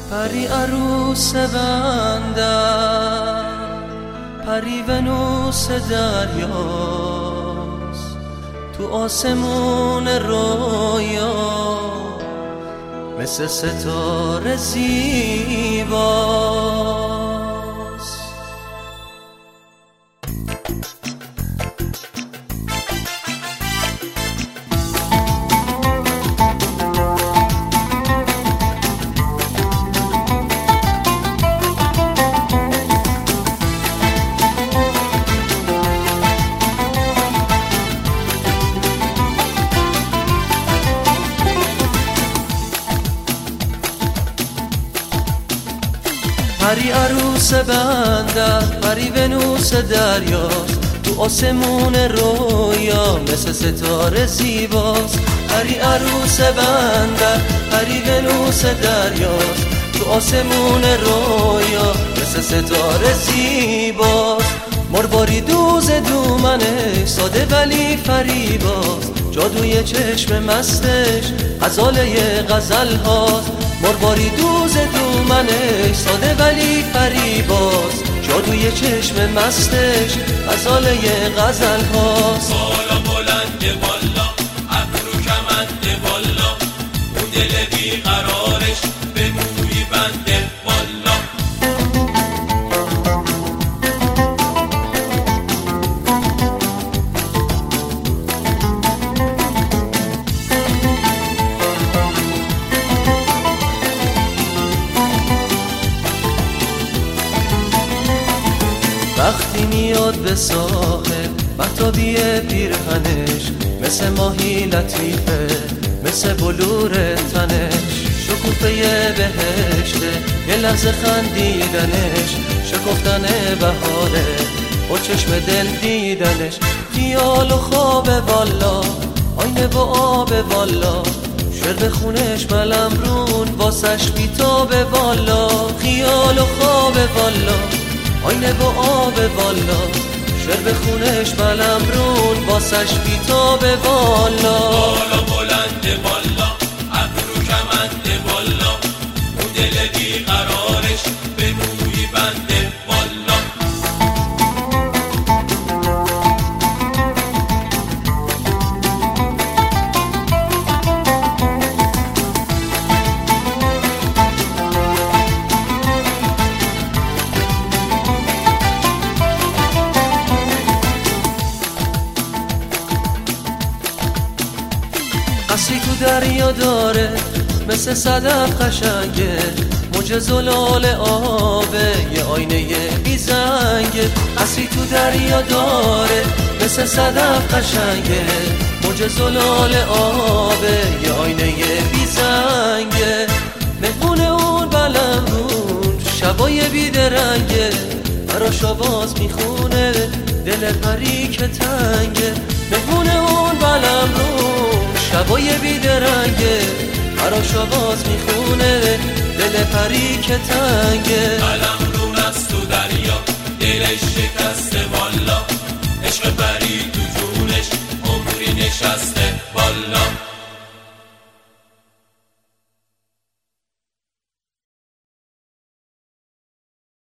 پری عروس بندر، پری ونوس دریاست، تو آسمون رویا مثل ستاره زیباست. پری عروس بندر، پری ونوس دریاست، تو آسمون رویا مثل ستاره زیباست. پری عروس بندر، پری ونوس دریاست، تو آسمون رویا مثل ستاره زیباست. مرباری دوز دومنه، ساده ولی فریباست، جادوی چشم مستش غزاله غزل هاست. مرباری دوز دومنه، ساده ولی فریباست، جادوی چشم مستش غزاله غزل هاست. بالا بلنده بالا، ابرو کمنده بالا، اون دل بیقرارش به موی بنده بالا. وقتی میاد به ساحل مهتابی پیرهنش، مثل ماهی لطیفه، مثل بلور تنش، شکوفه بهشته، یه لحظه خندیدنش، شکفتن بهاره با چشم دل دیدنش. خیال و خواب والا، آینه با آب والا، شعر به خونش ملمرون واسش بیتاب والا. خیال و خواب والا، آینه با آب والا، شعر به خونش ملمرون واسش بیتاب والا. بالا بلنده بالا، ابرو کمنده بالا، اون دل بیقرارش به موی بنده بالا. قصری تو دریا داره، مثل صدف قشنگه، موج زلال آبه، یه آینه بی زنگه. قصری تو دریا داره، مثل صدف قشنگه، موج زلال آبه، یه آینه بی زنگه. مهمون اون بلمرون شبای بیدرنگه، براش آواز میخونه دل پری که تنگه. مهمون اون بلمرون شبای بیدرنگه، براش آواز میخونه دل پری که تنگه. قلمرون است تو دریا، دلش شکسته والا، عشق پری تو جونش عمری نشسته والا.